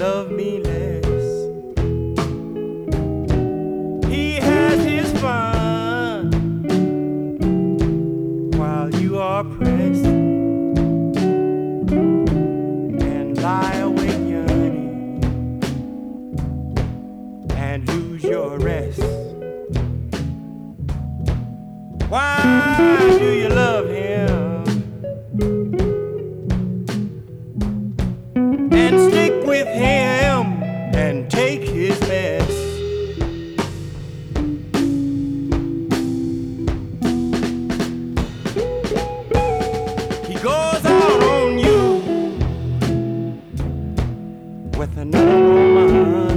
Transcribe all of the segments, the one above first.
love me less. He has his fun while you are pressed and lie awake yearning and lose your rest. Why do you love him and stick with him and take his mess? He goes out on you with another woman.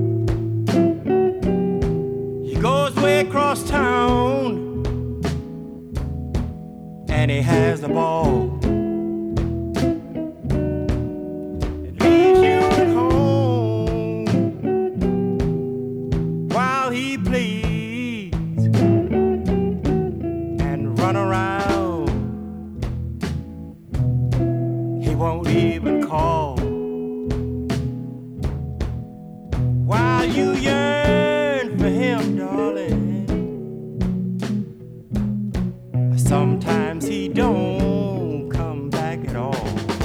He goes way across town and he has the ball. It leaves you at home while he plays and run around. He won't even call while you yearn for him, darling. Sometimes he don't come back at all.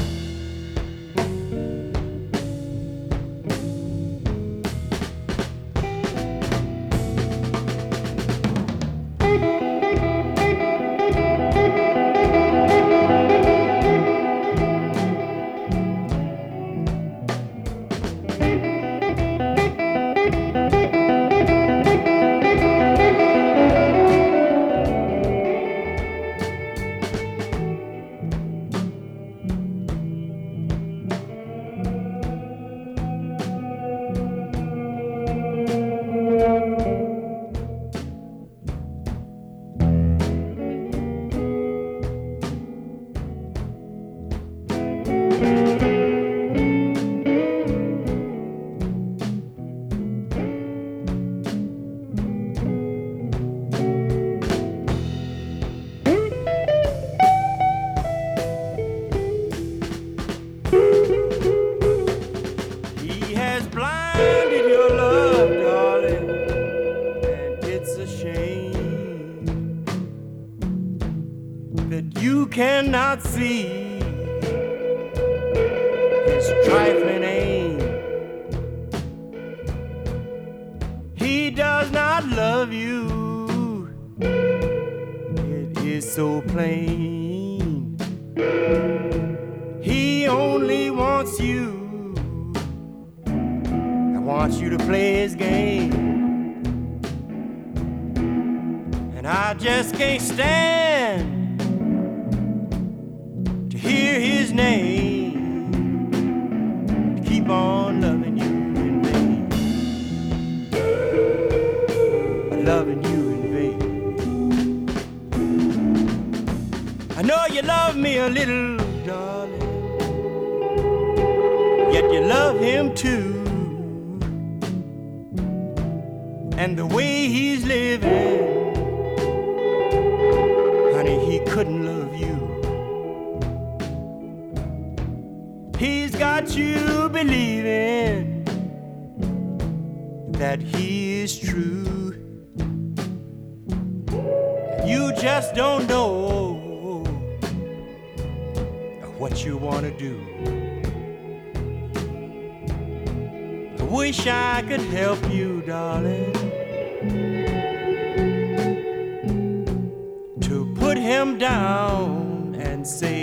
He has blinded your love, darling, and it's a shame that you cannot see his trifling aim. He does not love you, it is so plain. He only wants you, wants you to play his game. And I just can't stand to hear his name, to keep on loving you in vain, loving you in vain. I know you love me a little, darling, yet you love him too. And the way he's living, honey, he couldn't love you. He's got you believing that he is true. You just don't know what you want to do. I wish I could help you, darling, to put him down and say